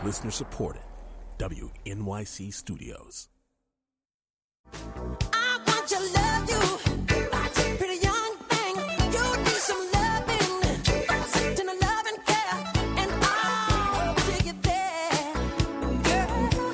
Listener supported. WNYC Studios. I want to love you, pretty young thing. You need some loving, then a love and care, and I'll take it there, girl.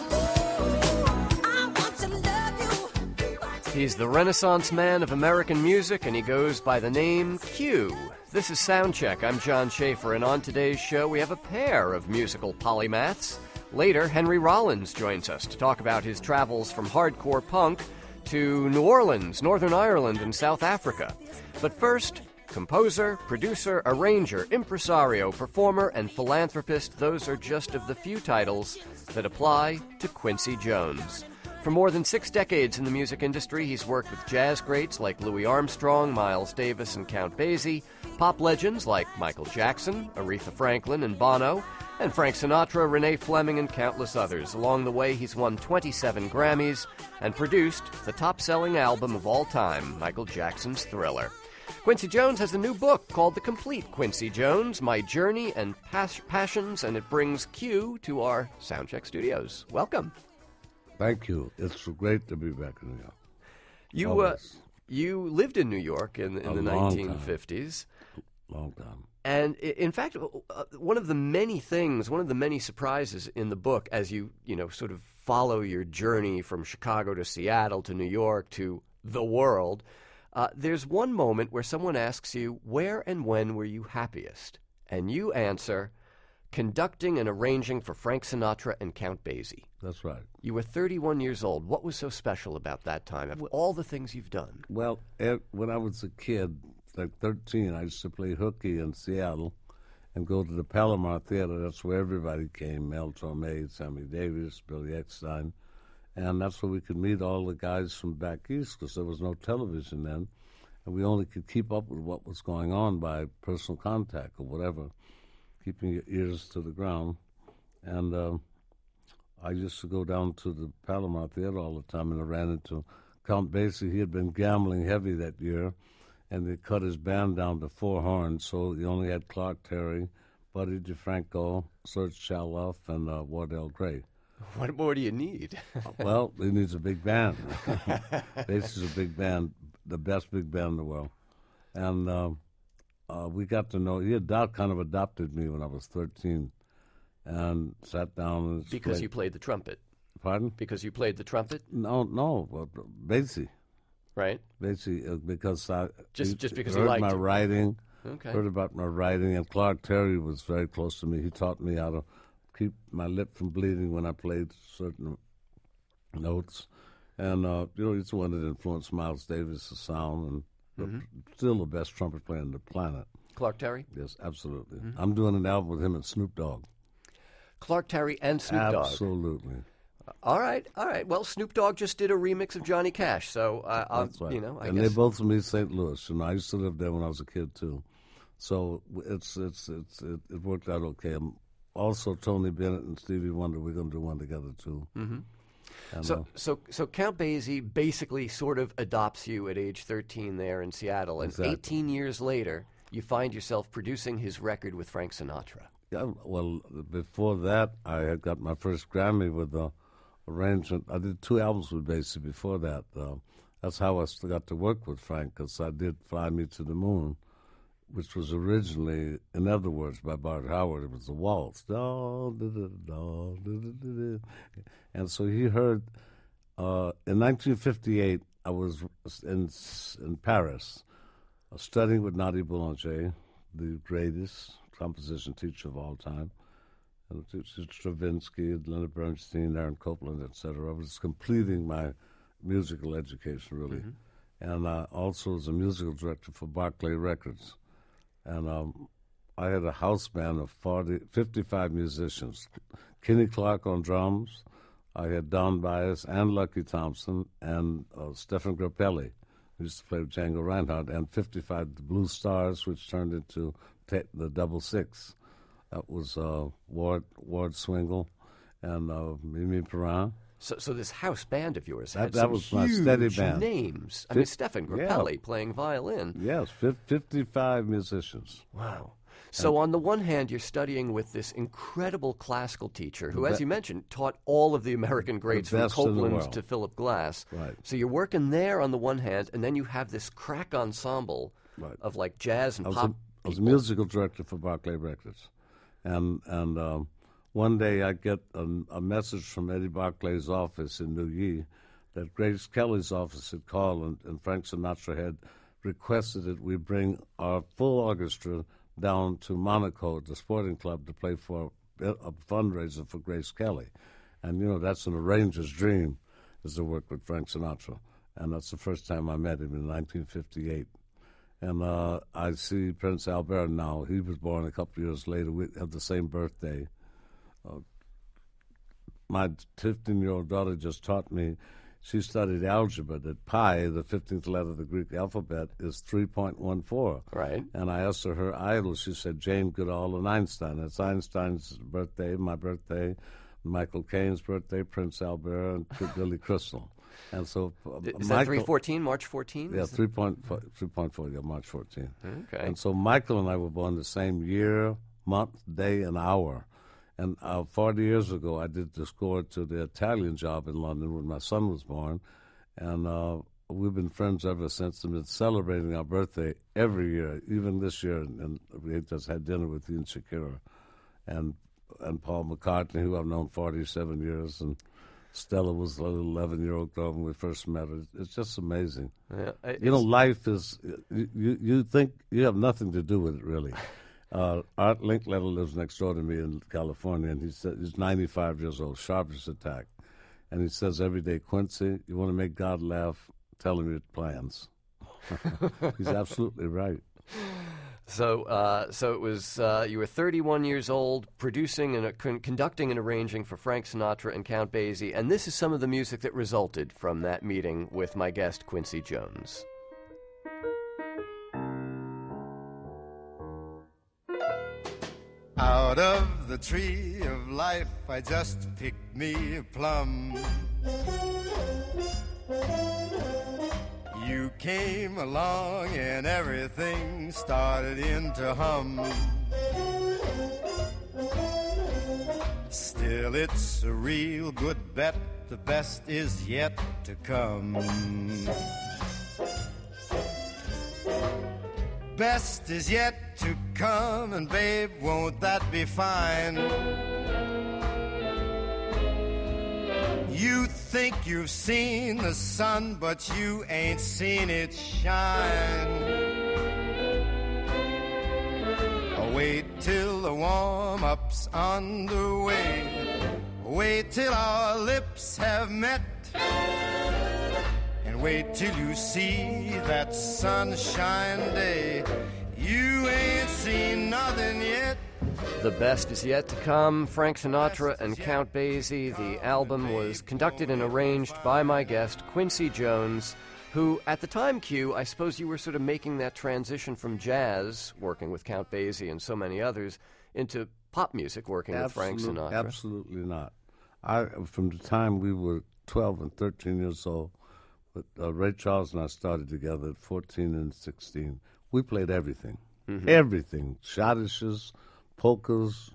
I want to love you. He's the Renaissance man of American music, and he goes by the name Q. This is Soundcheck. I'm John Schaefer, and on today's show we have a pair of musical polymaths. Later, Henry Rollins joins us to talk about his travels from hardcore punk to New Orleans, Northern Ireland, and South Africa. But first, composer, producer, arranger, impresario, performer, and philanthropist, those are just of the few titles that apply to Quincy Jones. For more than 6 decades in the music industry, he's worked with jazz greats like Louis Armstrong, Miles Davis, and Count Basie, pop legends like Michael Jackson, Aretha Franklin, and Bono, and Frank Sinatra, Renee Fleming, and countless others. Along the way, he's won 27 Grammys and produced the top-selling album of all time, Michael Jackson's Thriller. Quincy Jones has a new book called The Complete Quincy Jones, My Journey and Passions, and it brings Q to our Soundcheck studios. Welcome. Thank you. It's great to be back in New York. You lived in New York in the 1950s. Long time. And in fact, one of the many surprises in the book, as you sort of follow your journey from Chicago to Seattle to New York to the world, there's one moment where someone asks you, where and when were you happiest? And you answer, conducting and arranging for Frank Sinatra and Count Basie. That's right. You were 31 years old. What was so special about that time, of all the things you've done? Well, when I was a kid, like 13, I used to play hooky in Seattle and go to the Palomar Theater. That's where everybody came, Mel Torme, Sammy Davis, Billy Eckstein. And that's where we could meet all the guys from back east because there was no television then. And we only could keep up with what was going on by personal contact or whatever, keeping your ears to the ground. And I used to go down to the Palomar Theater all the time, and I ran into Count Basie. He had been gambling heavy that year, and they cut his band down to 4 horns, so he only had Clark Terry, Buddy DeFranco, Serge Chaloff, and Wardell Gray. What more do you need? Well, he needs a big band. Basie's a big band, the best big band in the world. And we got to know, he had kind of adopted me when I was 13 and sat down. And because you played the trumpet. Pardon? Because you played the trumpet? No, well, Basie. Right. Basically, because I just because heard you liked my writing, okay. Heard about my writing, and Clark Terry was very close to me. He taught me how to keep my lip from bleeding when I played certain notes, and he's the one that influenced Miles Davis' sound, and still the best trumpet player on the planet. Clark Terry? Yes, absolutely. I'm doing an album with him and Snoop Dogg. Clark Terry and Snoop Dogg. Absolutely. All right. Well, Snoop Dogg just did a remix of Johnny Cash, so that's right. I and guess. they're both from East St. Louis, and I used to live there when I was a kid too. So it worked out okay. Also, Tony Bennett and Stevie Wonder, we're going to do one together too. Mm-hmm. And, so Count Basie basically sort of adopts you at age 13 there in Seattle, and exactly. 18 years later, you find yourself producing his record with Frank Sinatra. Yeah, well, before that, I had got my first Grammy with the arrangement. I did 2 albums with Basie before that. That's how I got to work with Frank, because I did Fly Me to the Moon, which was originally, in other words, by Bart Howard. It was a waltz. And so he heard, in 1958, I was in Paris, studying with Nadia Boulanger, the greatest composition teacher of all time, and Stravinsky, Leonard Bernstein, Aaron Copland, etc. I was completing my musical education, really. And I also was a musical director for Barclay Records. And I had a house band of 55 musicians. Kenny Clark on drums. I had Don Byas and Lucky Thompson and Stefan Grappelli, who used to play with Django Reinhardt, and 55 Blue Stars, which turned into the Double Six. That was Ward Swingle and Mimi Perrin. So this house band of yours had that some was huge my steady band. names. I mean, Stefan Grappelli playing violin. Yes, 55 musicians. Wow. So on the one hand, you're studying with this incredible classical teacher who, as you mentioned, taught all of the American greats from best in the Copland world. to Philip Glass. Right. So you're working there on the one hand, and then you have this crack ensemble Right. of like jazz and pop. I was a musical director for Barclay Records, and one day I get a message from Eddie Barclay's office in New York that Grace Kelly's office had called, and Frank Sinatra had requested that we bring our full orchestra down to Monaco, the sporting club, to play for a fundraiser for Grace Kelly. And, you know, that's an arranger's dream, is to work with Frank Sinatra. And that's the first time I met him in 1958. And I see Prince Albert now. He was born a couple of years later. We have the same birthday. My 15-year-old daughter just taught me. She studied algebra, that pi, the 15th letter of the Greek alphabet, is 3.14. Right. And I asked her idol. She said Jane Goodall and Einstein. It's Einstein's birthday, my birthday, Michael Caine's birthday, Prince Albert, and Billy Crystal. And so Is that 3/14, March 14? Yeah, 3.4, yeah, March 14. Okay. And so Michael and I were born the same year, month, day, and hour. And 40 years ago, I did the score to the Italian Job in London when my son was born. And we've been friends ever since and been celebrating our birthday every year, even this year. And we just had dinner with Ian Shakira and Paul McCartney, who I've known 47 years. And Stella was a little 11-year-old girl when we first met her. It's just amazing. Yeah, you know, life is, you think you have nothing to do with it, really. Art Linkletter lives next door to me in California, and he said he's 95 years old, sharpest attack. And he says every day, Quincy, you want to make God laugh, tell him your plans. He's absolutely right. So it was you were 31 years old, producing and conducting and arranging for Frank Sinatra and Count Basie, and this is some of the music that resulted from that meeting with my guest, Quincy Jones. Out of the tree of life, I just picked me a plum. You came along and everything started into hum. Still, it's a real good bet, the best is yet to come. Best is yet to come, and babe, won't that be fine? You think you've seen the sun, but you ain't seen it shine. Wait till the warm-up's underway. Wait till our lips have met. And wait till you see that sunshine day. You ain't seen nothing yet. The best is yet to come. Frank Sinatra and Count Basie. The album was conducted and arranged by my guest, Quincy Jones, who, at the time, Q, I suppose you were sort of making that transition from jazz, working with Count Basie and so many others, into pop music, working with Frank Sinatra. Absolutely not. From the time we were 12 and 13 years old, but Ray Charles and I started together at 14 and 16. We played everything. Mm-hmm. Everything. Schottisches, polkas,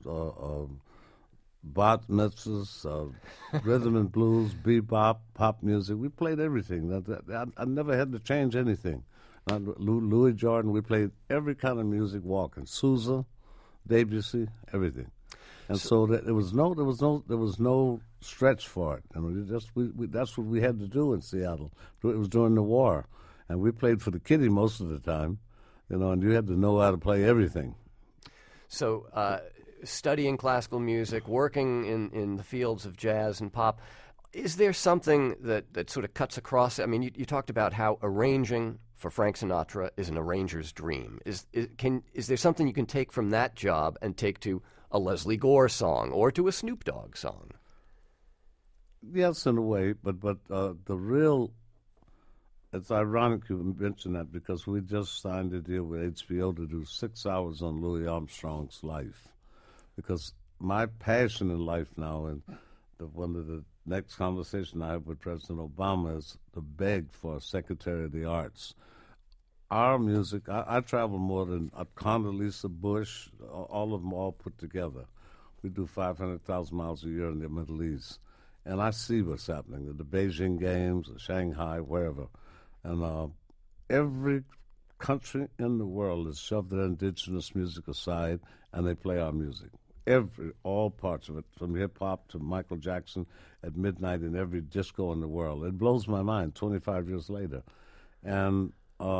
bat mitzvahs, rhythm and blues, bebop, pop music. We played everything. I never had to change anything. Louis Jordan, we played every kind of music walking. Sousa, Debussy, everything. And so there was no stretch for it. I mean, that's what we had to do in Seattle. It was during the war, and we played for the kitty most of the time, and you had to know how to play everything. So, studying classical music, working in the fields of jazz and pop, is there something that sort of cuts across? I mean, you talked about how arranging for Frank Sinatra is an arranger's dream. Is there something you can take from that job and take to a Leslie Gore song or to a Snoop Dogg song? Yes, in a way, but the real, it's ironic you mentioned that because we just signed a deal with HBO to do 6 hours on Louis Armstrong's life. Because my passion in life now, and one of the next conversation I have with President Obama is to beg for a Secretary of the Arts. our music, I travel more than Condoleezza Bush, all of them all put together. We do 500,000 miles a year in the Middle East. And I see what's happening, the Beijing Games, Shanghai, wherever. And every country in the world has shoved their indigenous music aside, and they play our music. All parts of it, from hip-hop to Michael Jackson at midnight in every disco in the world. It blows my mind 25 years later. And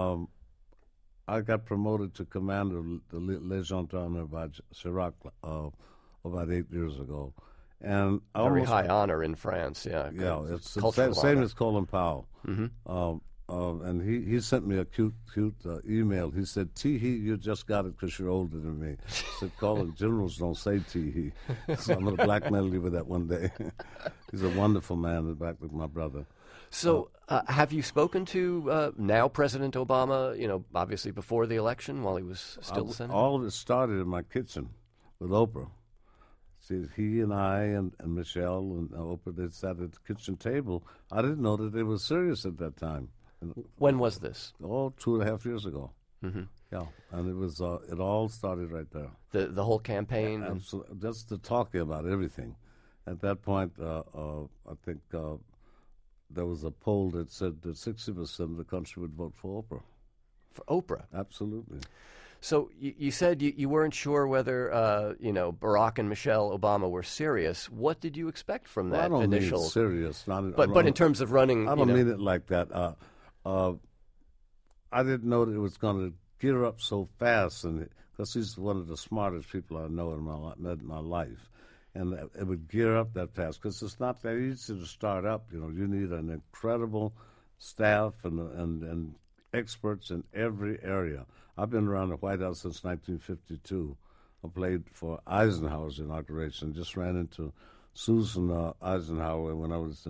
I got promoted to commander of the Les Gendarmes by Chirac about 8 years ago. And Very high honor in France, yeah. Yeah, it's the cultural same honor. as Colin Powell. And he sent me a cute email. He said, Tee-hee, you just got it because you're older than me. I said, Colin, generals don't say Tee-hee. So I'm going to blackmail you with that one day. He's a wonderful man, in fact, with my brother. So have you spoken to now President Obama, obviously before the election while he was still the senator? All of it started in my kitchen with Oprah. See, he and I and Michelle and Oprah, they sat at the kitchen table. I didn't know that they were serious at that time. When was this? 2.5 years ago. Mm-hmm. Yeah, and it was it all started right there. The whole campaign? Absolutely, just the talking about everything. At that point, I think there was a poll that said that 60% of the country would vote for Oprah. For Oprah? Absolutely. So you said you weren't sure whether Barack and Michelle Obama were serious. What did you expect from that I don't initial? mean serious. But in terms of running, I don't mean it like that. I didn't know that it was going to gear up so fast, and because he's one of the smartest people I know in my life, and it would gear up that fast because it's not that easy to start up. You need an incredible staff and experts in every area. I've been around the White House since 1952. I played for Eisenhower's inauguration. Just ran into Susan Eisenhower when I was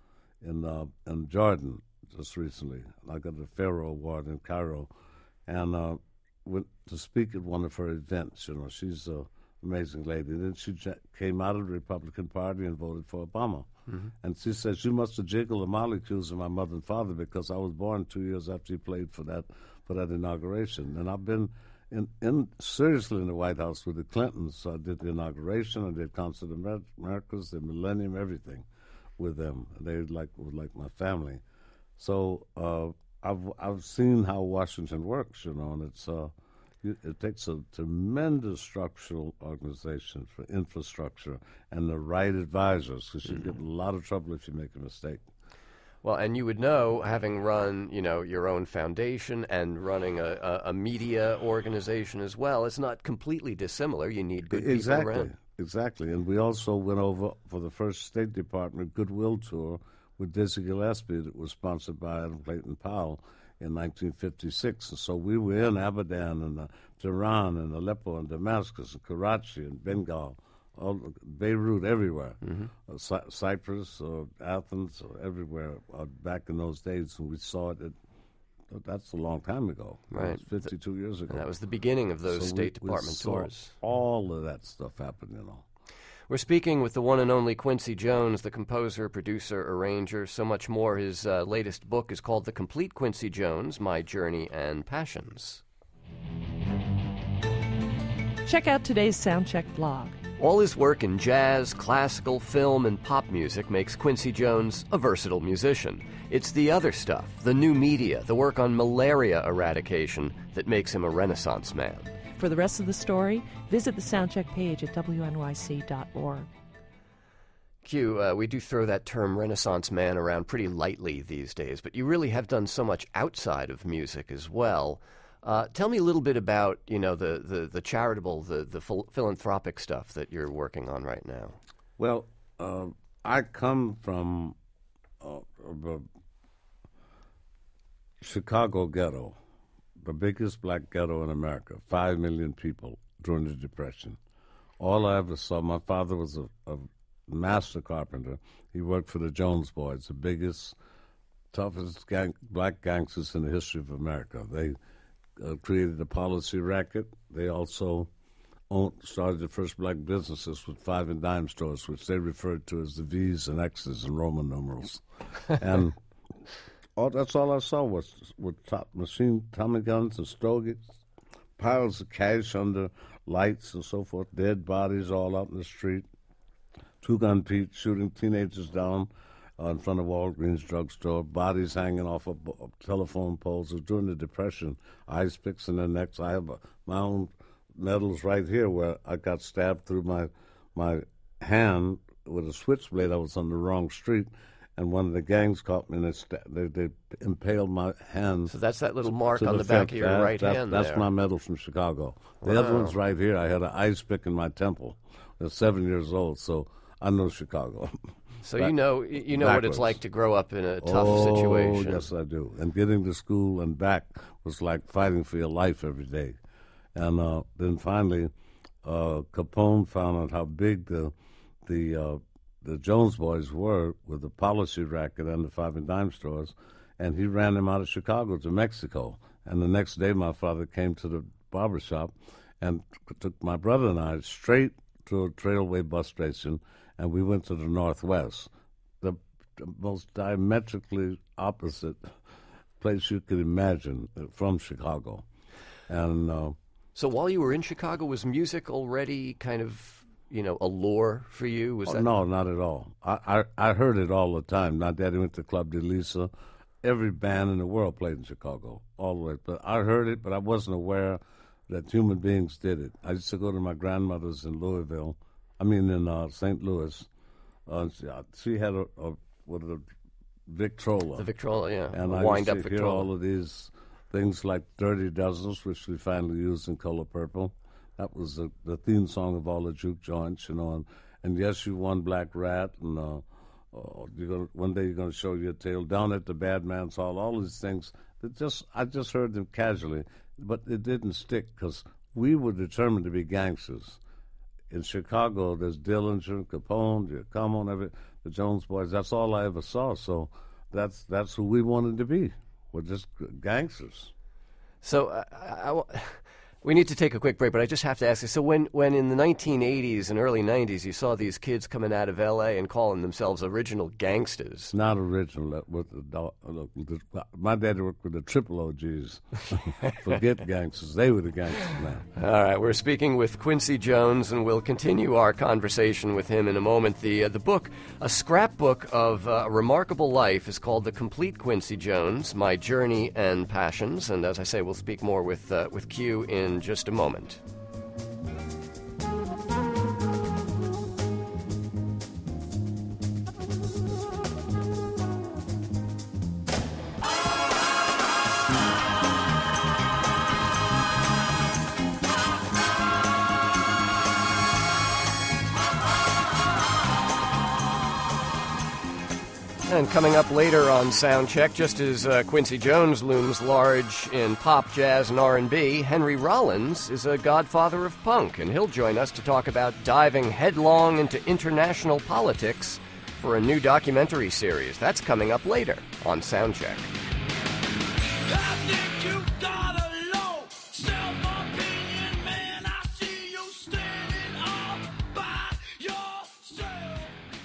in Jordan just recently. I got the Pharaoh Award in Cairo, and went to speak at one of her events. She's an amazing lady. And then she came out of the Republican Party and voted for Obama. Mm-hmm. And she says, you must have jiggled the molecules of my mother and father because I was born 2 years after he played for that inauguration. And I've been seriously in the White House with the Clintons. So I did the inauguration, I did Concert of Americas, the Millennium, everything with them. They were like my family. So I've seen how Washington works, and it takes a tremendous structural organization for infrastructure and the right advisors, because you get in a lot of trouble if you make a mistake. Well, and you would know, having run, your own foundation and running a media organization as well, it's not completely dissimilar. You need good people around. Exactly. And we also went over for the first State Department Goodwill Tour with Dizzy Gillespie that was sponsored by Adam Clayton Powell in 1956. And so we were in Abadan and Tehran and Aleppo and Damascus and Karachi and Bengal, Beirut, everywhere, Cyprus or Athens or everywhere back in those days. And we saw it. That's a long time ago. Right. It was 52 years ago. And that was the beginning of those State Department we saw tours. All of that stuff happened, We're speaking with the one and only Quincy Jones, the composer, producer, arranger, so much more. His latest book is called The Complete Quincy Jones, My Journey and Passions. Check out today's Soundcheck blog. All his work in jazz, classical, film, and pop music makes Quincy Jones a versatile musician. It's the other stuff, the new media, the work on malaria eradication, that makes him a Renaissance man. For the rest of the story, visit the Soundcheck page at wnyc.org. Q, we do throw that term Renaissance man around pretty lightly these days, but you really have done so much outside of music as well. Tell me a little bit about, the charitable, the philanthropic stuff that you're working on right now. Well, I come from the Chicago ghetto, the biggest black ghetto in America, 5 million people during the Depression. All I ever saw, my father was a master carpenter. He worked for the Jones Boys, the biggest, toughest black gangsters in the history of America. They created a policy racket. They also started the first black businesses with 5 and dime stores, which they referred to as the V's and X's and Roman numerals. And That's all I saw was Tommy guns and Stogies, piles of cash under lights and so forth, dead bodies all out in the street. Two-Gun Pete shooting teenagers down in front of Walgreens drugstore, bodies hanging off of telephone poles. It was during the Depression, ice picks in their necks. I have my own medals right here where I got stabbed through my hand with a switchblade. I was on the wrong street, and one of the gangs caught me, and they impaled my hand. So that's that little mark to on the back fence. of your right hand That's there. my medal from Chicago. The other one's right here. I had an ice pick in my temple. I was 7 years old, so I know Chicago. So you know what backwards. it's like to grow up in a tough situation. Oh, yes, I do. And getting to school and back was like fighting for your life every day. And then finally, Capone found out how big the Jones boys were with the policy racket and the 5 and dime stores, and he ran them out of Chicago to Mexico. And the next day, my father came to the barbershop and took my brother and I straight to a Trailway bus station, and we went to the Northwest, the most diametrically opposite place you could imagine from Chicago. And So while you were in Chicago, was music already kind of, a lure for you? Was that... No, not at all. I heard it all the time. My daddy went to Club de Lisa. Every band in the world played in Chicago, all the way. But I heard it, but I wasn't aware that human beings did it. I used to go to my grandmother's in in St. Louis. She had a Victrola. The Victrola, yeah. And I wind-up used to hear Victrola. all of these things like Dirty Dozens, which we finally used in Color Purple. That was the theme song of all the juke joints, and Yes, You Won Black Rat, and one day you're going to show your tail, Down at the Bad Man's Hall, all these things. I just heard them casually, but it didn't stick because we were determined to be gangsters. In Chicago, there's Dillinger, Capone, the Jones Boys. That's all I ever saw. So that's who we wanted to be. We're just gangsters. So we need to take a quick break, but I just have to ask you, so when in the 1980s and early 90s you saw these kids coming out of L.A. and calling themselves original gangsters. Not original. My daddy worked with the triple OGs. Forget gangsters. They were the gangsters now. All right, we're speaking with Quincy Jones, and we'll continue our conversation with him in a moment. The book, a scrapbook of a remarkable life, is called The Complete Quincy Jones, My Journey and Passions. And as I say, we'll speak more with Q in just a moment. And coming up later on Soundcheck, just as Quincy Jones looms large in pop, jazz, and R&B, Henry Rollins is a godfather of punk, and he'll join us to talk about diving headlong into international politics for a new documentary series. That's coming up later on Soundcheck. I think you've got a low self-opinion, man. I see you standing all by yourself.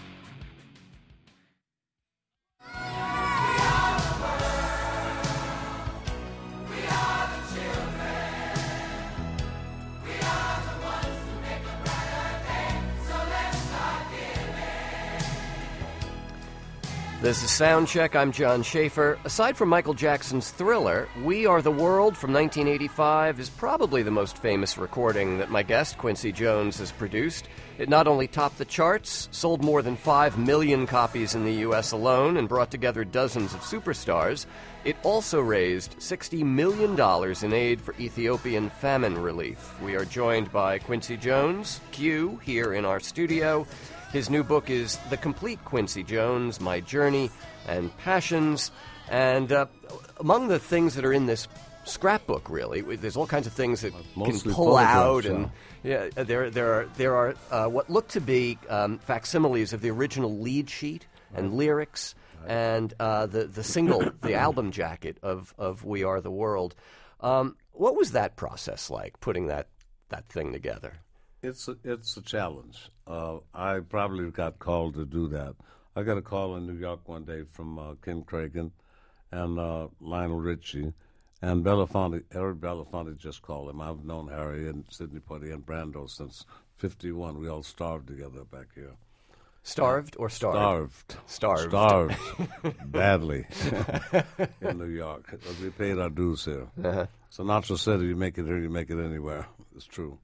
This is Soundcheck. I'm John Schaefer. Aside from Michael Jackson's Thriller, We Are the World from 1985 is probably the most famous recording that my guest, Quincy Jones, has produced. It not only topped the charts, sold more than 5 million copies in the U.S. alone, and brought together dozens of superstars, it also raised $60 million in aid for Ethiopian famine relief. We are joined by Quincy Jones, Q, here in our studio. His new book is The Complete Quincy Jones, My Journey and Passions. And among the things that are in this scrapbook, really, there's all kinds of things that Mostly can pull out. photographs, And there are what look to be facsimiles of the original lead sheet and lyrics and the single, the album jacket of We Are the World. What was that process like, putting that thing together? It's a challenge. I probably got called to do that. I got a call in New York one day from Ken Cragen, and Lionel Richie. And Belafonte, Eric Belafonte just called him. I've known Harry and Sidney Poitier and Brando since 51. We all starved together back here. Starved or starved? Starved. Starved. Badly in New York. But we paid our dues here. Sinatra said, if you make it here, you make it anywhere. It's true.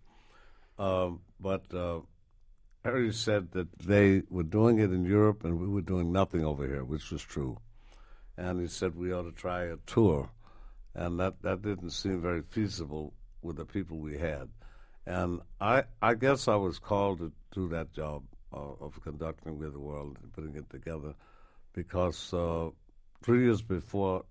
But Harry said that they were doing it in Europe and we were doing nothing over here, which was true. And he said we ought to try a tour. And that didn't seem very feasible with the people we had. And I guess I was called to do that job of conducting With the World and putting it together because 3 years before,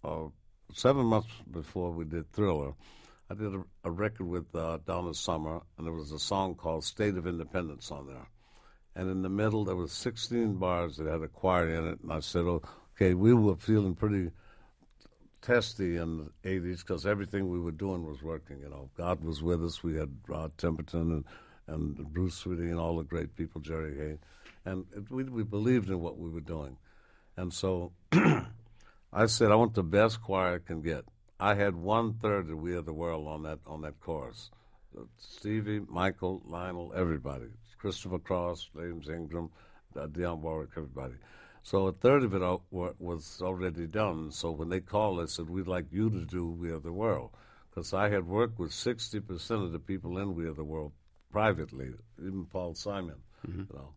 7 months before we did Thriller, I did a record with Donna Summer, and there was a song called State of Independence on there. And in the middle, there was 16 bars that had a choir in it, and I said, okay, we were feeling pretty testy in the 80s because everything we were doing was working. You know, God was with us. We had Rod Temperton and Bruce Sweeting and all the great people, Jerry Hay. And we believed in what we were doing. And so I said, I want the best choir I can get. I had 1/3 of We Are the World on that chorus. Stevie, Michael, Lionel, everybody. Christopher Cross, James Ingram, Dionne Warwick, everybody. So 1/3 of it was already done. So when they called, they said, we'd like you to do We Are the World. Because I had worked with 60% of the people in We Are the World privately, even Paul Simon. You know.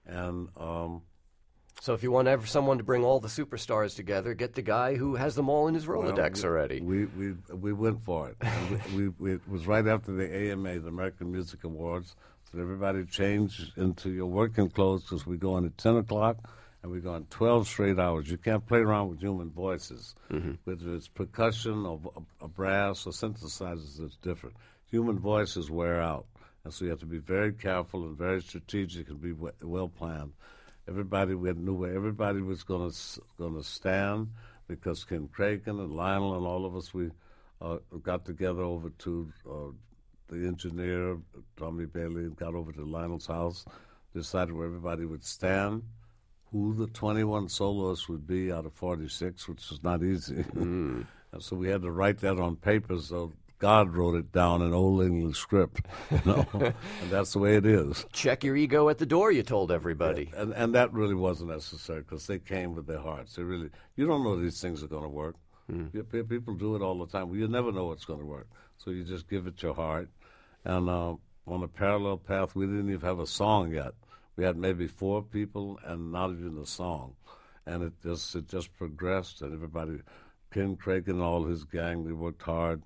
And So if you want someone to bring all the superstars together, get the guy who has them all in his Rolodex already. We went for it. And it was right after the AMA, the American Music Awards. So everybody changed into your working clothes because we go on at 10 o'clock and we go on 12 straight hours. You can't play around with human voices. Whether it's percussion or a brass or synthesizers, it's different. Human voices wear out. And so you have to be very careful and very strategic and be well planned. Everybody, we knew where everybody was going to stand because Ken Kraken and Lionel and all of us, we got together over to the engineer, Tommy Bailey, and got over to Lionel's house, decided where everybody would stand, who the 21 soloists would be out of 46, which was not easy. And so we had to write that on paper, so God wrote it down in Old English script, you know, and that's the way it is. Check your ego at the door, you told everybody. Yeah, and that really wasn't necessary because they came with their hearts. They really, you don't know these things are going to work. People do it all the time. Well, you never know what's going to work. So you just give it your heart. And on a Parallel Path, we didn't even have a song yet. We had maybe 4 people and not even a song. And it just progressed, and everybody, Ken Kraken and all his gang, we worked hard.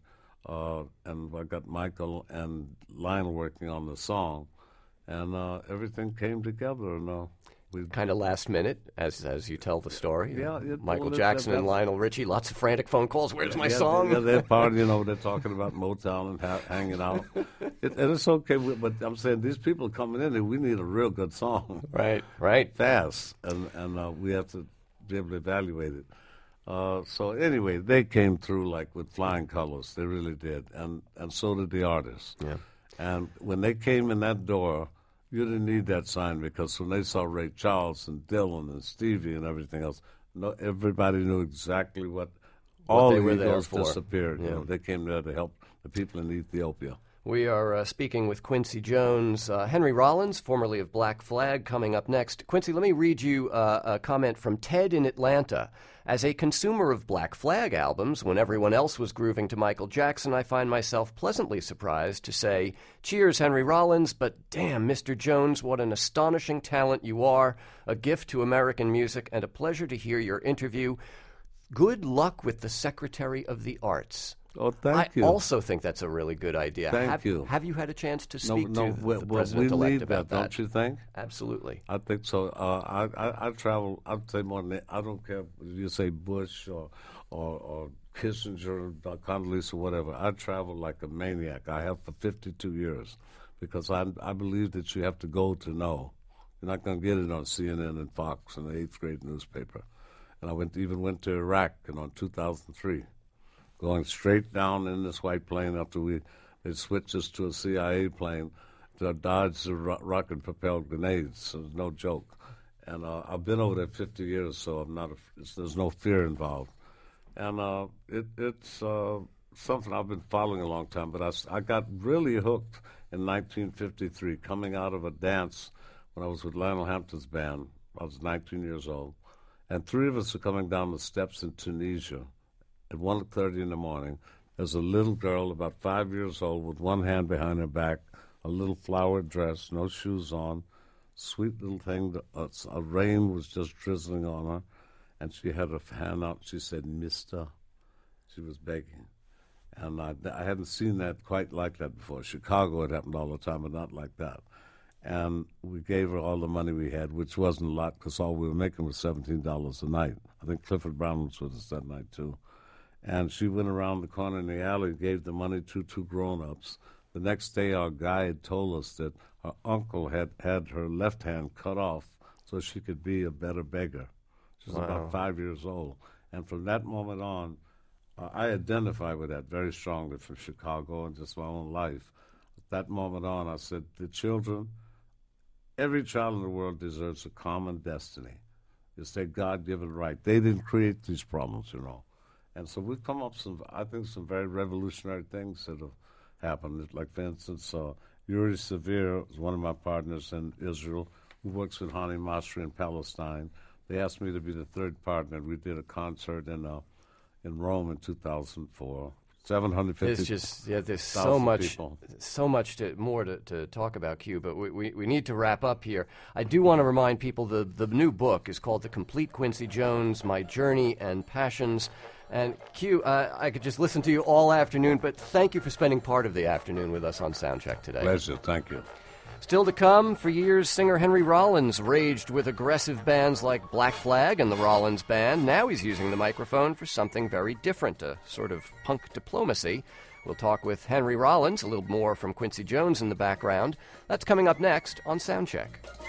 And I got Michael and Lionel working on the song, and everything came together. And we Kind of last minute, as you tell the story. Yeah, Michael well, Jackson and that's- Lionel Richie, lots of frantic phone calls. Where's my song? Yeah, they're partying over. They're talking about Motown and hanging out. And it's okay, but I'm saying these people coming in, and we need a real good song, Right. fast, and we have to be able to evaluate it. So anyway, they came through like with flying colors. They really did, and so did the artists. Yeah. And when they came in that door, you didn't need that sign because when they saw Ray Charles and Dylan and Stevie and everything else, everybody knew exactly what all they the were there egos for. disappeared. Yeah. You know, they came there to help the people in Ethiopia. We are speaking with Quincy Jones. Henry Rollins, formerly of Black Flag, coming up next. Quincy, let me read you a comment from Ted in Atlanta. As a consumer of Black Flag albums, when everyone else was grooving to Michael Jackson, I find myself pleasantly surprised to say, cheers, Henry Rollins, but damn, Mr. Jones, what an astonishing talent you are, a gift to American music, and a pleasure to hear your interview. Good luck with the Secretary of the Arts. Oh, thank you. I also think that's a really good idea. Thank you. Have you had a chance to speak No, to we the president-elect need about that, don't you think? Absolutely. I think so. I travel. I'd say more than I don't care if you say Bush or Kissinger, or Condoleezza, or whatever. I travel like a maniac. I have for 52 years because I believe that you have to go to know. You're not going to get it on CNN and Fox and the 8th grade newspaper. And I even went to Iraq in 2003. Going straight down in this white plane after they switched us to a CIA plane to dodge the rocket-propelled grenades. So it's no joke. And I've been over there 50 years, so there's no fear involved. And it's something I've been following a long time. But I got really hooked in 1953, coming out of a dance when I was with Lionel Hampton's band. I was 19 years old. And three of us were coming down the steps in Tunisia at 1:30 in the morning. There's a little girl about 5 years old with one hand behind her back, a little flowered dress, no shoes on, sweet little thing. A rain was just drizzling on her, and she had her hand out. She said, "Mister." She was begging. And I hadn't seen that quite like that before. Chicago, it happened all the time, but not like that. And we gave her all the money we had, which wasn't a lot because all we were making was $17 a night. I think Clifford Brown was with us that night, too. And she went around the corner in the alley and gave the money to two grown-ups. The next day, our guide told us that her uncle had her left hand cut off so she could be a better beggar. She was about 5 years old. And from that moment on, I identify with that very strongly from Chicago and just my own life. At that moment on, I said, the children, every child in the world deserves a common destiny. It's their God-given right. They didn't create these problems, you know. And so we've come up with some very revolutionary things that have happened. Like, for instance, Yuri Severe is one of my partners in Israel who works with Hani Masri in Palestine. They asked me to be the third partner. We did a concert in Rome in 2004. 750. It's just there's so much people. more to talk about, Q. But we need to wrap up here. I do want to remind people the new book is called The Complete Quincy Jones: My Journey and Passions. And Q, I could just listen to you all afternoon, but thank you for spending part of the afternoon with us on Soundcheck today. Pleasure, thank you. Still to come, for years, singer Henry Rollins raged with aggressive bands like Black Flag and the Rollins Band. Now he's using the microphone for something very different, a sort of punk diplomacy. We'll talk with Henry Rollins, a little more from Quincy Jones in the background. That's coming up next on Soundcheck.